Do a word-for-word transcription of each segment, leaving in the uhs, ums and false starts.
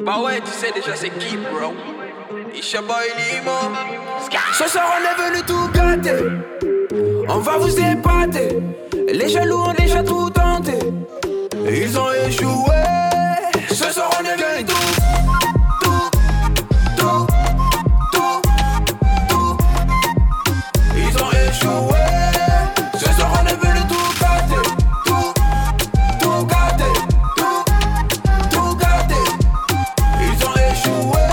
Bah ouais, tu sais déjà c'est qui, bro. Isha Boy Limo. Ce soir on est venu tout gâter. On va vous épater. Les jaloux ont déjà tout tenté. Ils ont échoué. Ce soir on est venu tout, tout, tout, tout, tout. Ils ont échoué. Ce soir on est venu tout gâter. Tout, tout gâter. Tout, tout gâter. Ils ont échoué.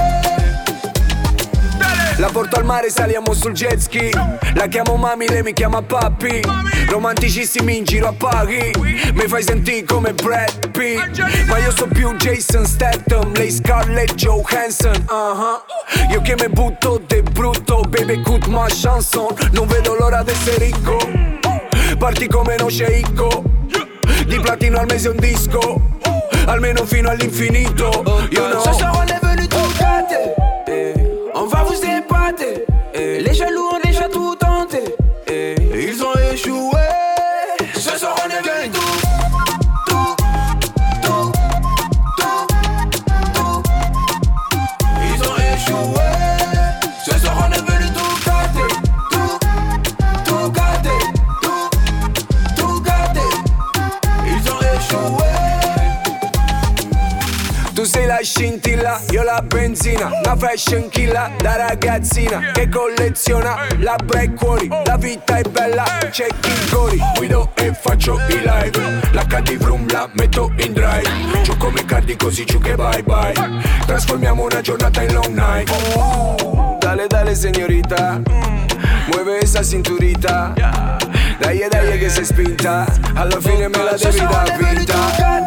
La porto al mare, saliamo sul jet ski. La chiamo mami, lei mi chiama papi. Romanticissimi in giro a paghi. Mi fai sentire come Brad Pitt. Ma io so più Jason Statham, lei Scarlett Johansson. uh-huh. Io che mi butto de brutto, baby cut ma chanson. Non vedo l'ora d'essere ricco. Parti come no sceicco. Di platino al mese un disco. Almeno fino all'infinito. You know. Ce soir on est venu tout gâter. On va vous épater. Les jaloux ont déjà tout tenté. Ils ont échoué. Ce soir on est venu tout, tout, tout, tout, tout. Ils ont échoué. Ce soir on est venu tout gâter. Tout, tout gâter. Tout, tout gâter. Ils ont échoué. Tu sei la scintilla, io la benzina. Una fashion killer da ragazzina che colleziona labbra e cuori. La vita è bella, c'è chi cori. Guido e faccio i live. L'H D Vroom la metto in drive. Giù come cardi così giù che bye bye. Trasformiamo una giornata in long night. Dale dale signorita, muove esa cinturita. Dai dai che sei spinta. Alla fine me la devi dar vinta.